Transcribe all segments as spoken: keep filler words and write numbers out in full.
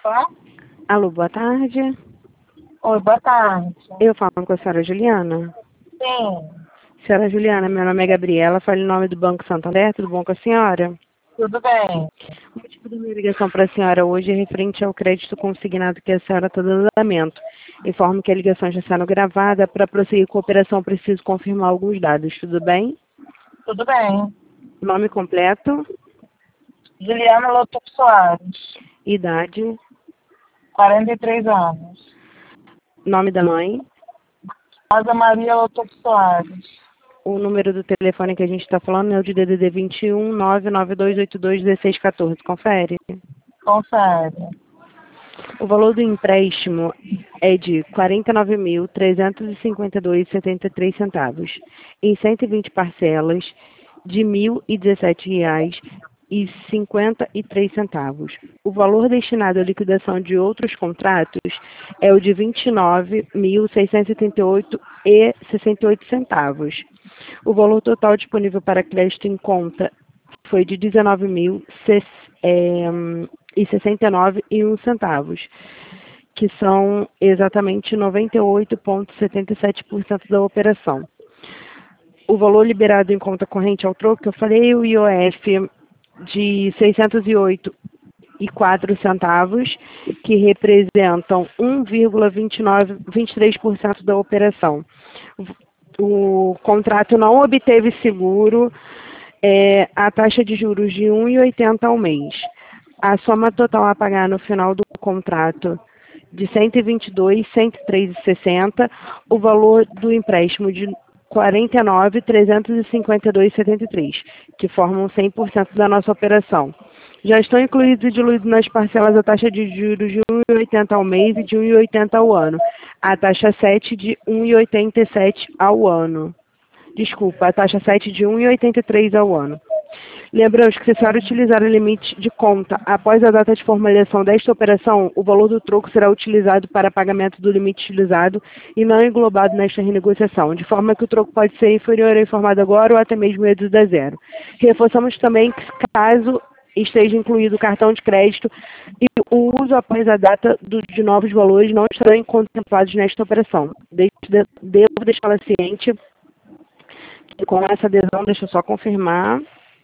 falar? Alô, boa tarde. Oi, boa tarde. Eu falo com a senhora Juliana. Sim, Senhora Juliana, meu nome é Gabriela, falo em nome do Banco Santander, tudo bom com a senhora? tudo bem. O motivo da minha ligação para a senhora hoje é referente ao crédito consignado que a senhora está dando andamento. Informo que a ligação já está sendo gravada. Para prosseguir com a operação, preciso confirmar alguns dados, tudo bem? Tudo bem. Nome completo, Juliana Lotup Soares, idade, quarenta e três anos. nome da mãe, Rosa Maria Lotup Soares. o número do telefone que a gente está falando é o de D D D vinte e um, nove nove dois oito dois, um seis um quatro, confere? Confere. O valor do empréstimo é de quarenta e nove mil, trezentos e cinquenta e dois reais e setenta e três centavos, em cento e vinte parcelas de mil e dezessete reais e cinquenta e três centavos. O valor destinado à liquidação de outros contratos é o de vinte e nove mil, seiscentos e trinta e oito reais e sessenta e oito centavos. O valor total disponível para crédito em conta foi de dezenove mil e sessenta e nove reais e um centavos, que são exatamente noventa e oito vírgula setenta e sete por cento da operação. O valor liberado em conta corrente ao troco, que eu falei, o I O F de seiscentos e oito reais e quatro centavos, que representam um vírgula vinte e nove, vinte e três por cento da operação. O contrato não obteve seguro, é, a taxa de juros de um vírgula oitenta ao mês. A soma total a pagar no final do contrato de cento e vinte e dois mil, cento e três reais e sessenta centavos, o valor do empréstimo de quarenta e nove mil, trezentos e cinquenta e dois reais e setenta e três centavos, que formam cem por cento da nossa operação. Já estão incluídos e diluídos nas parcelas a taxa de juros de um vírgula oitenta ao mês e de um vírgula oitenta ao ano. A taxa sete de um vírgula oitenta e sete ao ano. Desculpa, a taxa sete de um vírgula oitenta e três ao ano. Lembramos que se a senhora utilizar o limite de conta após a data de formalização desta operação, o valor do troco será utilizado para pagamento do limite utilizado e não englobado nesta renegociação, de forma que o troco pode ser inferior ao informado agora ou até mesmo reduzido a zero. Reforçamos também que, caso esteja incluído o cartão de crédito e o uso após a data do, de novos valores não estarão contemplados nesta operação. De, de, devo deixá-la ciente que com essa adesão, deixa eu só confirmar,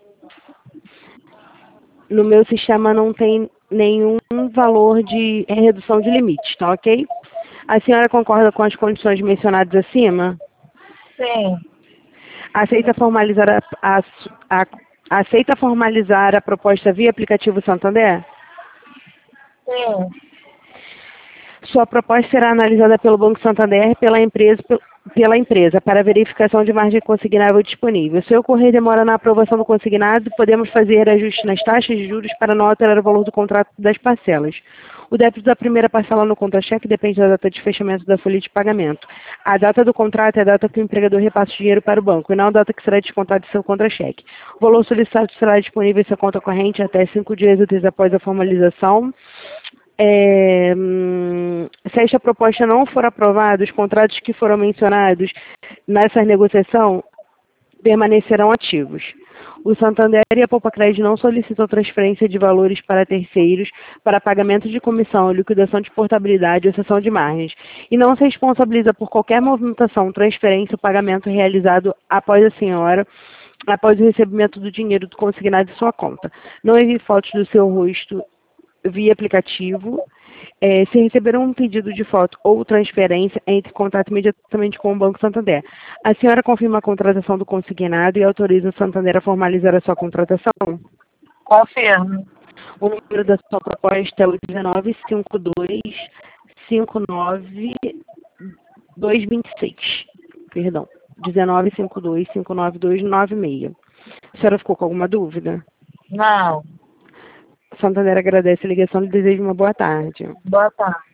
no meu sistema não tem nenhum valor de redução de limite, tá ok? A senhora concorda com as condições mencionadas acima? Sim, Aceita formalizar a, a, a, aceita formalizar a proposta via aplicativo Santander? sim. Sua proposta será analisada pelo Banco Santander pela empresa, pela empresa para verificação de margem consignável disponível. Se ocorrer demora na aprovação do consignado, podemos fazer ajuste nas taxas de juros para não alterar o valor do contrato das parcelas. O débito da primeira parcela no contra-cheque depende da data de fechamento da folha de pagamento. A data do contrato é a data que o empregador repassa o dinheiro para o banco, e não a data que será descontado de seu contra-cheque. O valor solicitado será disponível em sua conta corrente até cinco dias úteis após a formalização. É, se esta proposta não for aprovada, os contratos que foram mencionados nessa negociação permanecerão ativos. O Santander e a Poupa Crédito não solicitam transferência de valores para terceiros para pagamento de comissão, liquidação de portabilidade ou cessão de margens, e não se responsabiliza por qualquer movimentação, transferência ou pagamento realizado após a senhora, após o recebimento do dinheiro do consignado em sua conta. Não envie fotos do seu rosto via aplicativo. É, se receber um pedido de foto ou transferência, entre em contato imediatamente com o Banco Santander. A senhora confirma a contratação do consignado e autoriza o Santander a formalizar a sua contratação? Confirmo. O número da sua proposta é o dezenove cinquenta e dois, cinquenta e nove, duzentos e vinte e seis. Perdão. dezenove cinquenta e dois, cinquenta e nove, duzentos e noventa e seis. A senhora ficou com alguma dúvida? Não. Santander agradece a ligação e deseja uma boa tarde. Boa tarde.